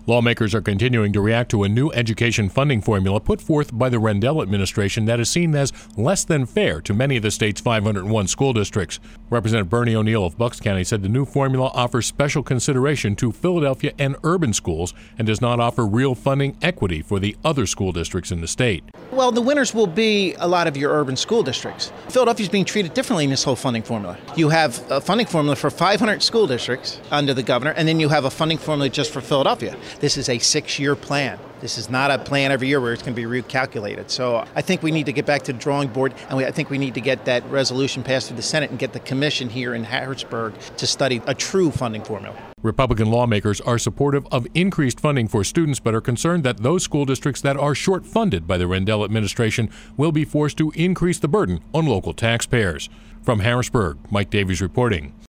Lawmakers are continuing to react to a new education funding formula put forth by the Rendell administration that is seen as less than fair to many of the state's 501 school districts. Representative Bernie O'Neill of Bucks County said the new formula offers special consideration to Philadelphia and urban schools and does not offer real funding equity for the other school districts in the state. Well, the winners will be a lot of your urban school districts. Philadelphia is being treated differently in this whole funding formula. You have a funding formula for 500 school districts under the governor, and then you have a funding formula just for Philadelphia. This is a 6-year plan. This is not a plan every year where it's going to be recalculated. So I think we need to get back to the drawing board, and I think we need to get that resolution passed through the Senate and get the commission here in Harrisburg to study a true funding formula. Republican lawmakers are supportive of increased funding for students, but are concerned that those school districts that are short-funded by the Rendell administration will be forced to increase the burden on local taxpayers. From Harrisburg, Mike Davies reporting.